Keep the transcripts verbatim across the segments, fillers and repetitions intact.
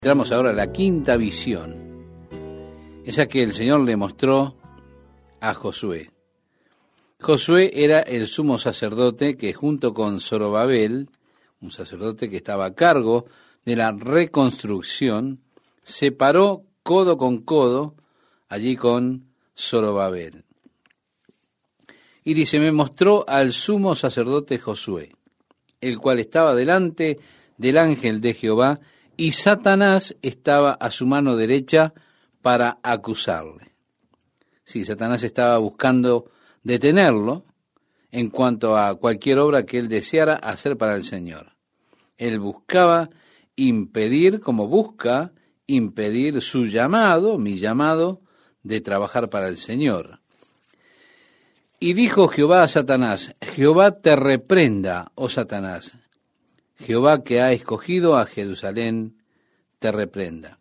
Entramos ahora a la quinta visión, esa que el Señor le mostró a Josué. Josué era el sumo sacerdote que junto con Zorobabel, un sacerdote que estaba a cargo de la reconstrucción, se paró codo con codo allí con Zorobabel. Y dice, me mostró al sumo sacerdote Josué, el cual estaba delante del ángel de Jehová, y Satanás estaba a su mano derecha para acusarle. Sí, Satanás estaba buscando detenerlo en cuanto a cualquier obra que él deseara hacer para el Señor. Él buscaba impedir, como busca impedir su llamado, mi llamado, de trabajar para el Señor. Y dijo Jehová a Satanás, Jehová te reprenda, oh Satanás. Jehová que ha escogido a Jerusalén, te reprenda.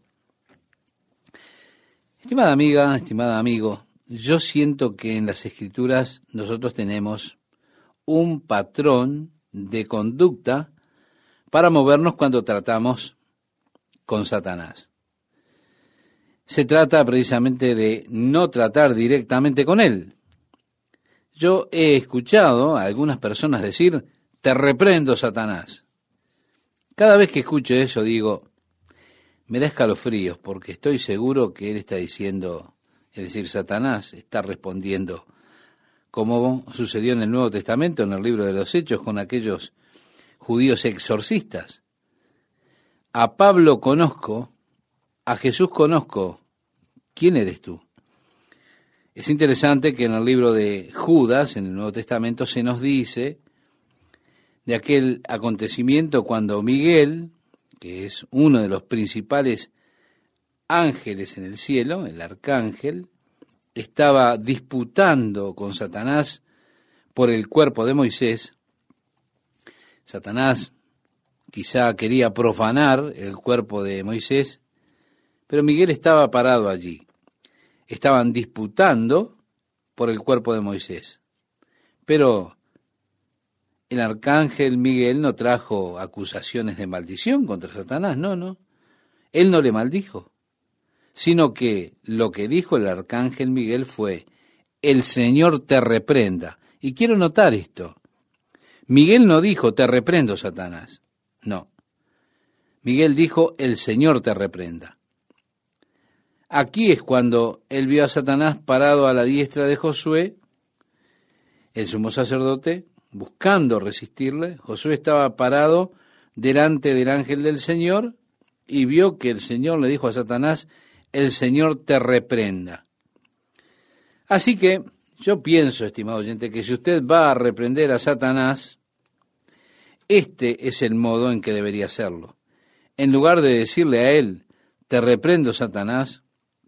Estimada amiga, estimado amigo, yo siento que en las Escrituras nosotros tenemos un patrón de conducta para movernos cuando tratamos con Satanás. Se trata precisamente de no tratar directamente con él. Yo he escuchado a algunas personas decir, te reprendo, Satanás. Cada vez que escucho eso digo, me da escalofríos porque estoy seguro que él está diciendo, es decir, Satanás está respondiendo, como sucedió en el Nuevo Testamento, en el libro de los Hechos, con aquellos judíos exorcistas. A Pablo conozco, a Jesús conozco, ¿quién eres tú? Es interesante que en el libro de Judas, en el Nuevo Testamento, se nos dice de aquel acontecimiento cuando Miguel, que es uno de los principales ángeles en el cielo, el arcángel, estaba disputando con Satanás por el cuerpo de Moisés. Satanás quizá quería profanar el cuerpo de Moisés, pero Miguel estaba parado allí. Estaban disputando por el cuerpo de Moisés. Pero el arcángel Miguel no trajo acusaciones de maldición contra Satanás, no, no. Él no le maldijo, sino que lo que dijo el arcángel Miguel fue, el Señor te reprenda. Y quiero notar esto. Miguel no dijo, te reprendo, Satanás. No. Miguel dijo, el Señor te reprenda. Aquí es cuando él vio a Satanás parado a la diestra de Josué, el sumo sacerdote, buscando resistirle. Josué estaba parado delante del ángel del Señor y vio que el Señor le dijo a Satanás, el Señor te reprenda. Así que yo pienso, estimado oyente, que si usted va a reprender a Satanás, este es el modo en que debería hacerlo. En lugar de decirle a él, te reprendo, Satanás,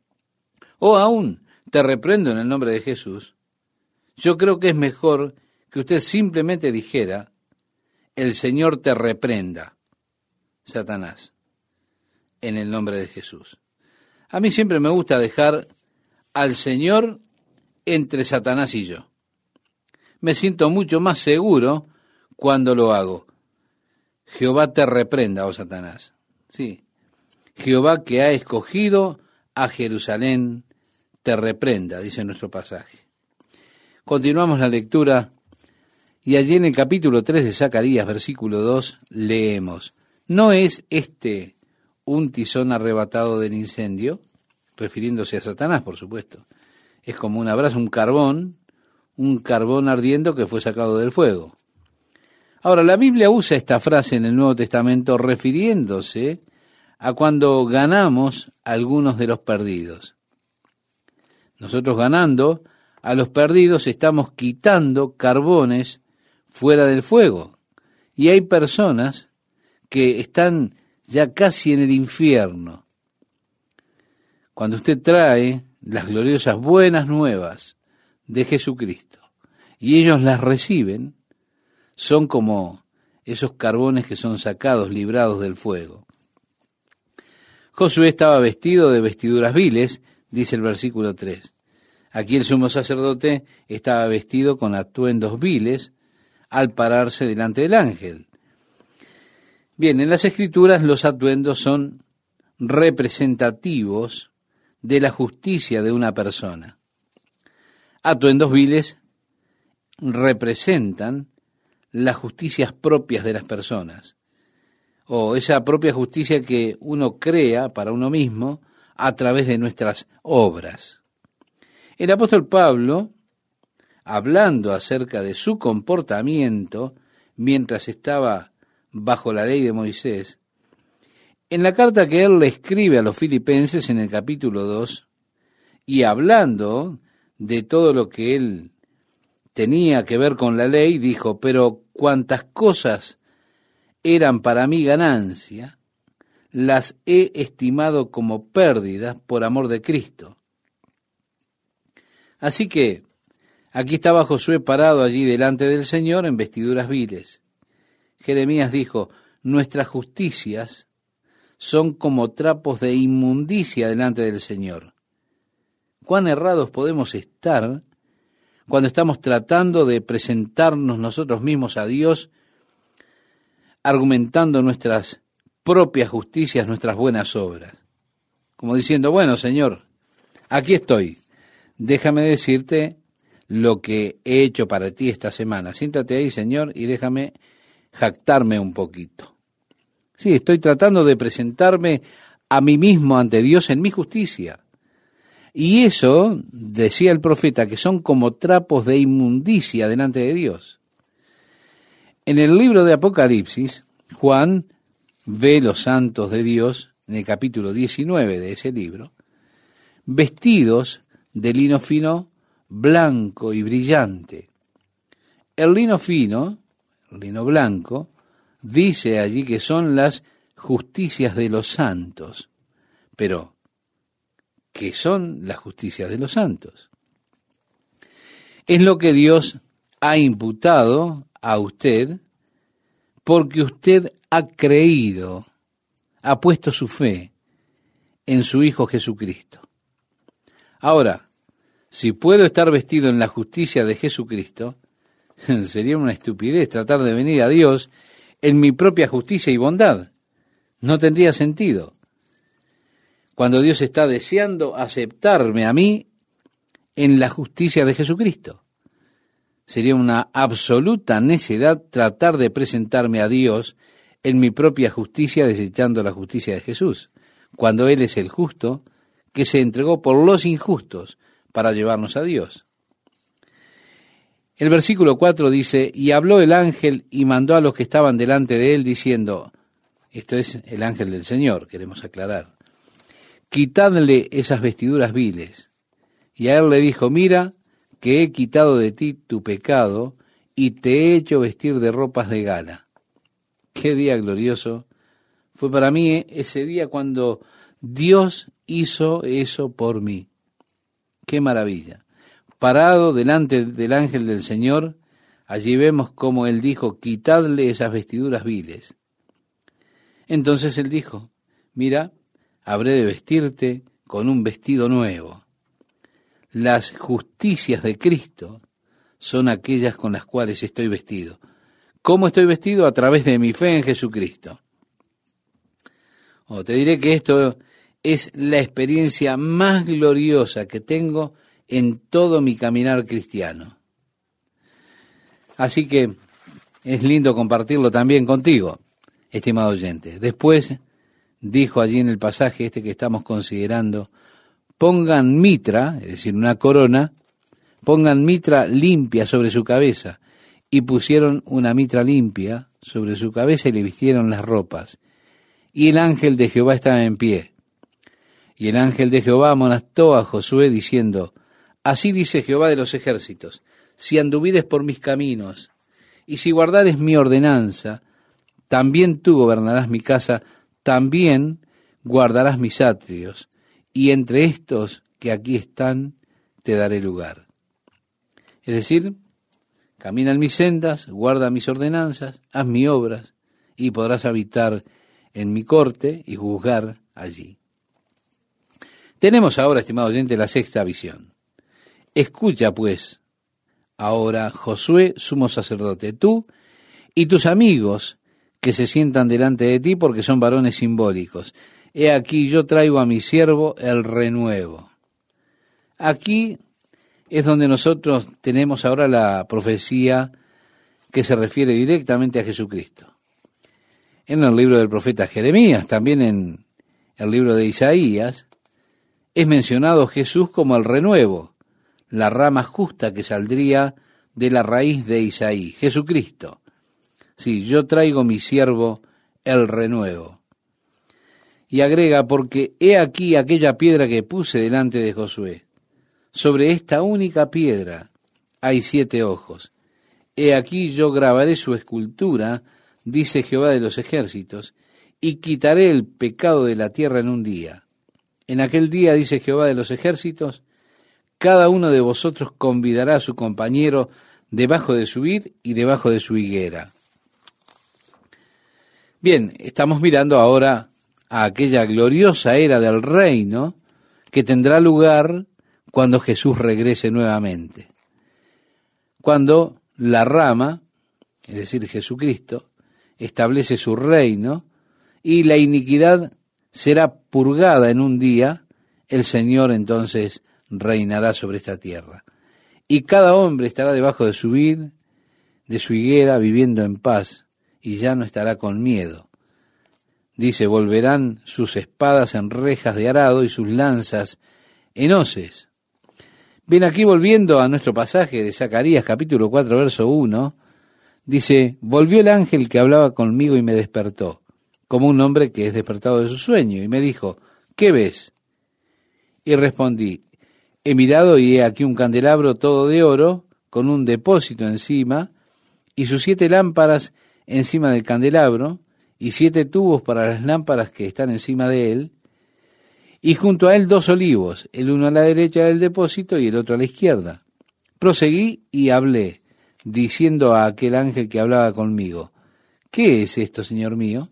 o aún, te reprendo en el nombre de Jesús, yo creo que es mejor que usted simplemente dijera, el Señor te reprenda, Satanás, en el nombre de Jesús. A mí siempre me gusta dejar al Señor entre Satanás y yo. Me siento mucho más seguro cuando lo hago. Jehová te reprenda, oh Satanás. Sí, Jehová que ha escogido a Jerusalén, te reprenda, dice nuestro pasaje. Continuamos la lectura. Y allí en el capítulo tres de Zacarías, versículo dos, leemos, ¿no es este un tizón arrebatado del incendio? Refiriéndose a Satanás, por supuesto. Es como una brasa, un carbón, un carbón ardiendo que fue sacado del fuego. Ahora, la Biblia usa esta frase en el Nuevo Testamento refiriéndose a cuando ganamos a algunos de los perdidos. Nosotros ganando a los perdidos estamos quitando carbones fuera del fuego. Y hay personas que están ya casi en el infierno. Cuando usted trae las gloriosas buenas nuevas de Jesucristo y ellos las reciben, son como esos carbones que son sacados, librados del fuego. Josué estaba vestido de vestiduras viles, dice el versículo tres. Aquí el sumo sacerdote estaba vestido con atuendos viles, al pararse delante del ángel. Bien, en las Escrituras los atuendos son representativos de la justicia de una persona. Atuendos viles representan las justicias propias de las personas, o esa propia justicia que uno crea para uno mismo a través de nuestras obras. El apóstol Pablo, hablando acerca de su comportamiento mientras estaba bajo la ley de Moisés, en la carta que él le escribe a los filipenses en el capítulo dos, y hablando de todo lo que él tenía que ver con la ley, dijo, pero cuantas cosas eran para mí ganancia, las he estimado como pérdidas por amor de Cristo. Así que aquí estaba Josué parado allí delante del Señor en vestiduras viles. Jeremías dijo, nuestras justicias son como trapos de inmundicia delante del Señor. ¿Cuán errados podemos estar cuando estamos tratando de presentarnos nosotros mismos a Dios, argumentando nuestras propias justicias, nuestras buenas obras? Como diciendo, bueno, Señor, aquí estoy, déjame decirte lo que he hecho para ti esta semana. Siéntate ahí, Señor, y déjame jactarme un poquito. Sí, estoy tratando de presentarme a mí mismo ante Dios en mi justicia. Y eso, decía el profeta, que son como trapos de inmundicia delante de Dios. En el libro de Apocalipsis, Juan ve los santos de Dios, en el capítulo diecinueve de ese libro, vestidos de lino fino, blanco y brillante. El lino fino, el lino blanco, dice allí que son las justicias de los santos. Pero, ¿qué son las justicias de los santos? Es lo que Dios ha imputado a usted porque usted ha creído, ha puesto su fe en su Hijo Jesucristo. Ahora, si puedo estar vestido en la justicia de Jesucristo, sería una estupidez tratar de venir a Dios en mi propia justicia y bondad. No tendría sentido. Cuando Dios está deseando aceptarme a mí en la justicia de Jesucristo. Sería una absoluta necedad tratar de presentarme a Dios en mi propia justicia desechando la justicia de Jesús, cuando Él es el justo que se entregó por los injustos para llevarnos a Dios. El versículo cuatro dice, y habló el ángel y mandó a los que estaban delante de él diciendo, esto es el ángel del Señor, queremos aclarar, quitadle esas vestiduras viles. Y a él le dijo, mira, que he quitado de ti tu pecado y te he hecho vestir de ropas de gala. Qué día glorioso fue para mí ese día cuando Dios hizo eso por mí. Qué maravilla. Parado delante del ángel del Señor, allí vemos cómo él dijo, quitadle esas vestiduras viles. Entonces él dijo, mira, habré de vestirte con un vestido nuevo. Las justicias de Cristo son aquellas con las cuales estoy vestido. ¿Cómo estoy vestido? A través de mi fe en Jesucristo. Oh, te diré que esto es la experiencia más gloriosa que tengo en todo mi caminar cristiano. Así que es lindo compartirlo también contigo, estimado oyente. Después dijo allí en el pasaje este que estamos considerando, pongan mitra, es decir, una corona, pongan mitra limpia sobre su cabeza. Y pusieron una mitra limpia sobre su cabeza y le vistieron las ropas. Y el ángel de Jehová estaba en pie. Y el ángel de Jehová amonestó a Josué diciendo, así dice Jehová de los ejércitos, si anduvieres por mis caminos, y si guardares mi ordenanza, también tú gobernarás mi casa, también guardarás mis atrios, y entre estos que aquí están te daré lugar. Es decir, camina en mis sendas, guarda mis ordenanzas, haz mis obras, y podrás habitar en mi corte y juzgar allí. Tenemos ahora, estimado oyente, la sexta visión. Escucha, pues, ahora, Josué, sumo sacerdote, tú y tus amigos que se sientan delante de ti porque son varones simbólicos. he aquí yo traigo a mi siervo el renuevo. Aquí es donde nosotros tenemos ahora la profecía que se refiere directamente a Jesucristo. En el libro del profeta Jeremías, también en el libro de Isaías, es mencionado Jesús como el renuevo, la rama justa que saldría de la raíz de Isaí, Jesucristo. Sí, yo traigo mi siervo el renuevo. Y agrega, porque he aquí aquella piedra que puse delante de Josué. Sobre esta única piedra hay siete ojos. He aquí yo grabaré su escultura, dice Jehová de los ejércitos, y quitaré el pecado de la tierra en un día. En aquel día, dice Jehová de los ejércitos, cada uno de vosotros convidará a su compañero debajo de su vid y debajo de su higuera. Bien, estamos mirando ahora a aquella gloriosa era del reino que tendrá lugar cuando Jesús regrese nuevamente. Cuando la rama, es decir, Jesucristo, establece su reino y la iniquidad será purgada en un día, el Señor entonces reinará sobre esta tierra. Y cada hombre estará debajo de su vid, de su higuera, viviendo en paz, y ya no estará con miedo. Dice, volverán sus espadas en rejas de arado y sus lanzas en hoces. Bien, aquí volviendo a nuestro pasaje de Zacarías capítulo cuatro, verso uno, dice, volvió el ángel que hablaba conmigo y me despertó, como un hombre que es despertado de su sueño, y me dijo, ¿qué ves? Y respondí, he mirado y he aquí un candelabro todo de oro, con un depósito encima, y sus siete lámparas encima del candelabro, y siete tubos para las lámparas que están encima de él, y junto a él dos olivos, el uno a la derecha del depósito y el otro a la izquierda. Proseguí y hablé, diciendo a aquel ángel que hablaba conmigo, ¿qué es esto, Señor mío?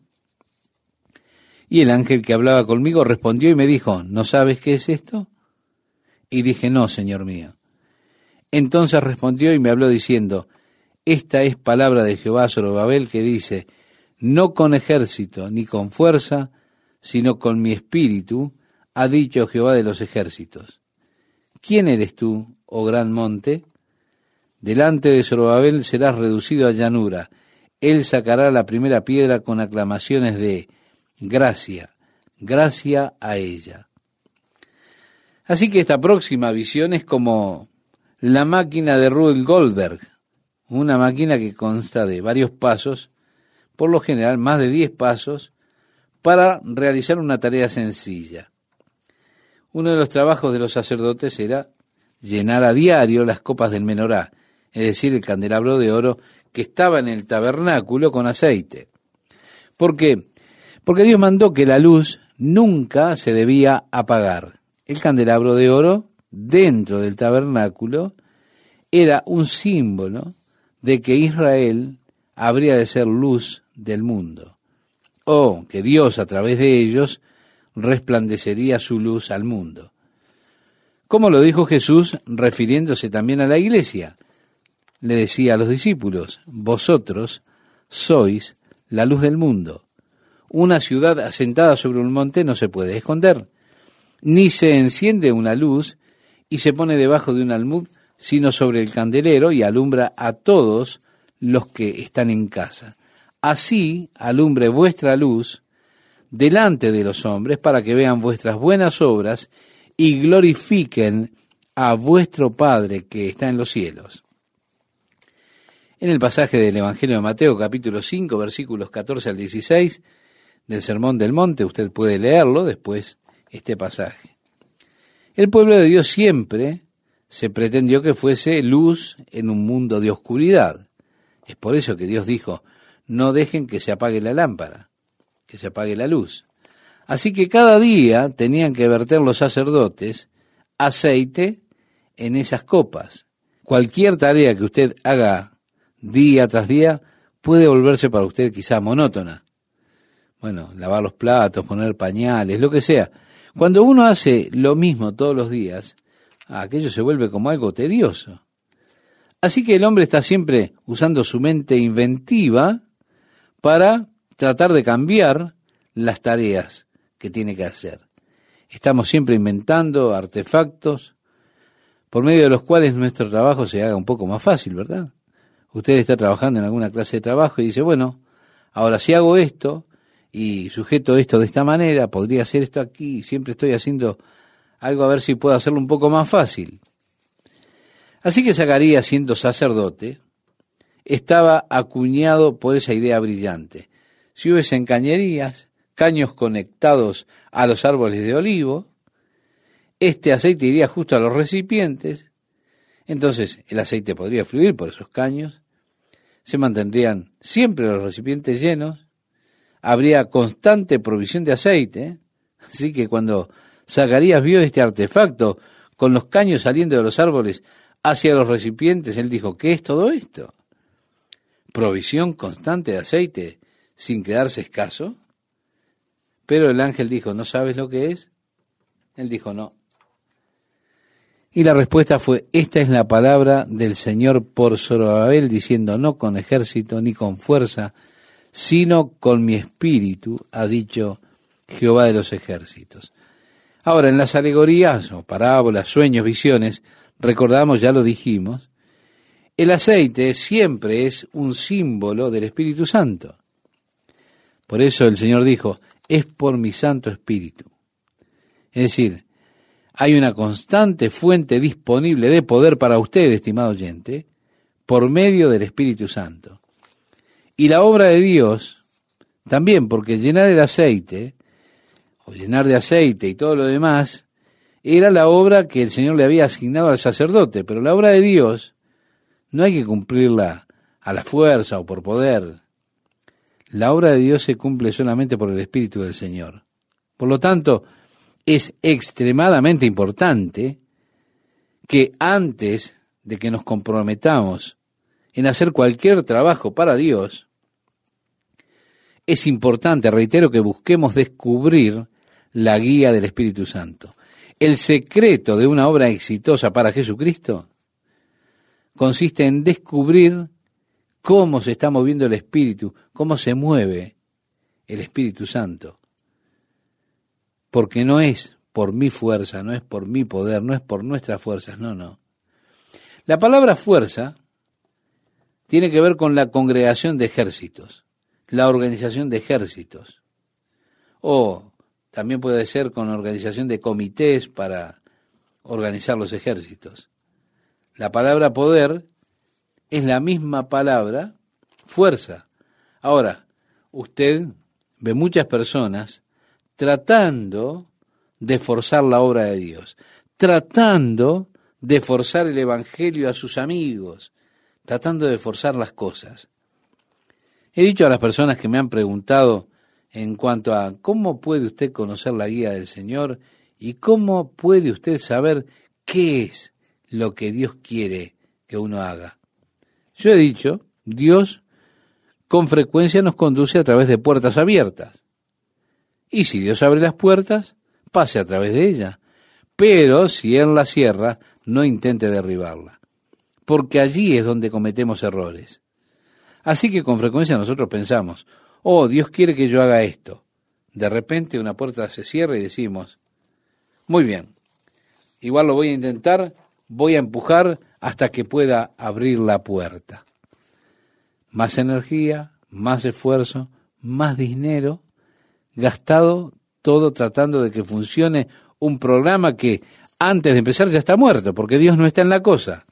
Y el ángel que hablaba conmigo respondió y me dijo, ¿no sabes qué es esto? Y dije, no, Señor mío. Entonces respondió y me habló diciendo, esta es palabra de Jehová a Zorobabel que dice, no con ejército ni con fuerza, sino con mi espíritu, ha dicho Jehová de los ejércitos. ¿Quién eres tú, oh gran monte? Delante de Zorobabel serás reducido a llanura. Él sacará la primera piedra con aclamaciones de gracia, gracia a ella. Así que esta próxima visión es como la máquina de Rube Goldberg, una máquina que consta de varios pasos, por lo general más de diez pasos, para realizar una tarea sencilla. Uno de los trabajos de los sacerdotes era llenar a diario las copas del menorá, es decir, el candelabro de oro que estaba en el tabernáculo con aceite. ¿Por qué? Porque Dios mandó que la luz nunca se debía apagar. El candelabro de oro dentro del tabernáculo era un símbolo de que Israel habría de ser luz del mundo, o que Dios a través de ellos resplandecería su luz al mundo. Como lo dijo Jesús, refiriéndose también a la iglesia, le decía a los discípulos, vosotros sois la luz del mundo. Una ciudad asentada sobre un monte no se puede esconder, ni se enciende una luz y se pone debajo de un almud, sino sobre el candelero y alumbra a todos los que están en casa. Así alumbre vuestra luz delante de los hombres para que vean vuestras buenas obras y glorifiquen a vuestro Padre que está en los cielos. En el pasaje del Evangelio de Mateo, capítulo cinco, versículos catorce al dieciséis, del Sermón del Monte, usted puede leerlo después, este pasaje. El pueblo de Dios siempre se pretendió que fuese luz en un mundo de oscuridad. Es por eso que Dios dijo, no dejen que se apague la lámpara, que se apague la luz. Así que cada día tenían que verter los sacerdotes aceite en esas copas. Cualquier tarea que usted haga día tras día puede volverse para usted quizá monótona. Bueno, lavar los platos, poner pañales, lo que sea. Cuando uno hace lo mismo todos los días, aquello se vuelve como algo tedioso. Así que el hombre está siempre usando su mente inventiva para tratar de cambiar las tareas que tiene que hacer. Estamos siempre inventando artefactos por medio de los cuales nuestro trabajo se haga un poco más fácil, ¿verdad? Usted está trabajando en alguna clase de trabajo y dice, bueno, ahora si hago esto y sujeto esto de esta manera, podría hacer esto aquí, y siempre estoy haciendo algo a ver si puedo hacerlo un poco más fácil. Así que Zacarías, siendo sacerdote, estaba acuñado por esa idea brillante. Si hubiesen cañerías, caños conectados a los árboles de olivo, este aceite iría justo a los recipientes, entonces el aceite podría fluir por esos caños, se mantendrían siempre los recipientes llenos, habría constante provisión de aceite, así que cuando Zacarías vio este artefacto con los caños saliendo de los árboles hacia los recipientes, él dijo, ¿qué es todo esto? ¿Provisión constante de aceite sin quedarse escaso? Pero el ángel dijo, ¿no sabes lo que es? Él dijo, no. Y la respuesta fue, esta es la palabra del Señor por Zorobabel, diciendo, no con ejército ni con fuerza, sino con mi espíritu, ha dicho Jehová de los ejércitos. Ahora, en las alegorías o parábolas, sueños, visiones, recordamos, ya lo dijimos, el aceite siempre es un símbolo del Espíritu Santo. Por eso el Señor dijo, es por mi Santo Espíritu. Es decir, hay una constante fuente disponible de poder para usted, estimado oyente, por medio del Espíritu Santo. Y la obra de Dios, también, porque llenar el aceite, o llenar de aceite y todo lo demás, era la obra que el Señor le había asignado al sacerdote, pero la obra de Dios no hay que cumplirla a la fuerza o por poder. La obra de Dios se cumple solamente por el Espíritu del Señor. Por lo tanto, es extremadamente importante que antes de que nos comprometamos en hacer cualquier trabajo para Dios, es importante, reitero, que busquemos descubrir la guía del Espíritu Santo. El secreto de una obra exitosa para Jesucristo consiste en descubrir cómo se está moviendo el Espíritu, cómo se mueve el Espíritu Santo. Porque no es por mi fuerza, no es por mi poder, no es por nuestras fuerzas, no, no. La palabra fuerza tiene que ver con la congregación de ejércitos, la organización de ejércitos, o también puede ser con organización de comités para organizar los ejércitos. La palabra poder es la misma palabra fuerza. Ahora, usted ve muchas personas tratando de forzar la obra de Dios, tratando de forzar el evangelio a sus amigos, tratando de forzar las cosas. He dicho a las personas que me han preguntado en cuanto a cómo puede usted conocer la guía del Señor y cómo puede usted saber qué es lo que Dios quiere que uno haga. Yo he dicho, Dios con frecuencia nos conduce a través de puertas abiertas. Y si Dios abre las puertas, pase a través de ellas. Pero si Él la cierra, no intente derribarla, porque allí es donde cometemos errores. Así que con frecuencia nosotros pensamos, oh, Dios quiere que yo haga esto. De repente una puerta se cierra y decimos, muy bien, igual lo voy a intentar, voy a empujar hasta que pueda abrir la puerta. Más energía, más esfuerzo, más dinero, gastado todo tratando de que funcione un programa que antes de empezar ya está muerto, porque Dios no está en la cosa.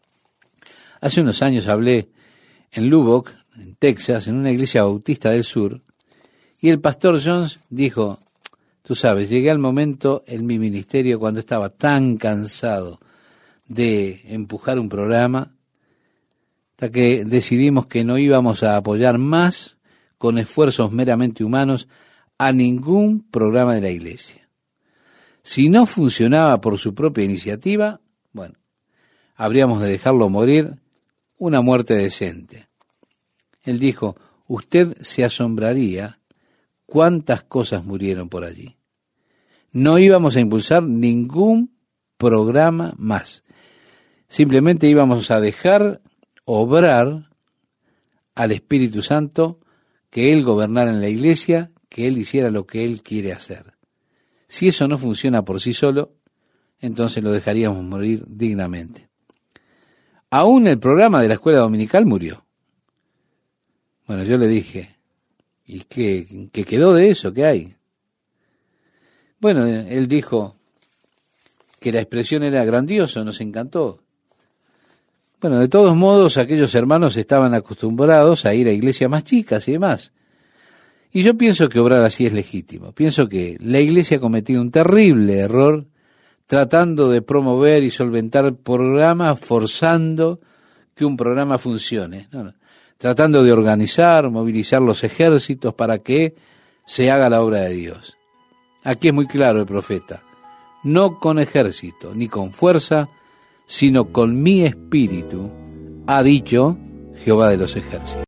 Hace unos años hablé en Lubbock, en Texas, en una iglesia bautista del sur, y el pastor Jones dijo, tú sabes, llegué al momento en mi ministerio cuando estaba tan cansado de empujar un programa, hasta que decidimos que no íbamos a apoyar más con esfuerzos meramente humanos a ningún programa de la iglesia. Si no funcionaba por su propia iniciativa, bueno, habríamos de dejarlo morir una muerte decente. Él dijo, usted se asombraría cuántas cosas murieron por allí. No íbamos a impulsar ningún programa más. Simplemente íbamos a dejar obrar al Espíritu Santo, que Él gobernara en la iglesia, que Él hiciera lo que Él quiere hacer. Si eso no funciona por sí solo, entonces lo dejaríamos morir dignamente. Aún el programa de la escuela dominical murió. Bueno, yo le dije, ¿y qué, qué quedó de eso? ¿Qué hay? Bueno, él dijo que la expresión era grandioso, nos encantó. Bueno, de todos modos, aquellos hermanos estaban acostumbrados a ir a iglesias más chicas y demás. Y yo pienso que obrar así es legítimo. Pienso que la iglesia ha cometido un terrible error tratando de promover y solventar programas, forzando que un programa funcione. No, no. Tratando de organizar, movilizar los ejércitos para que se haga la obra de Dios. Aquí es muy claro el profeta. No con ejército, ni con fuerza, sino con mi espíritu, ha dicho Jehová de los ejércitos.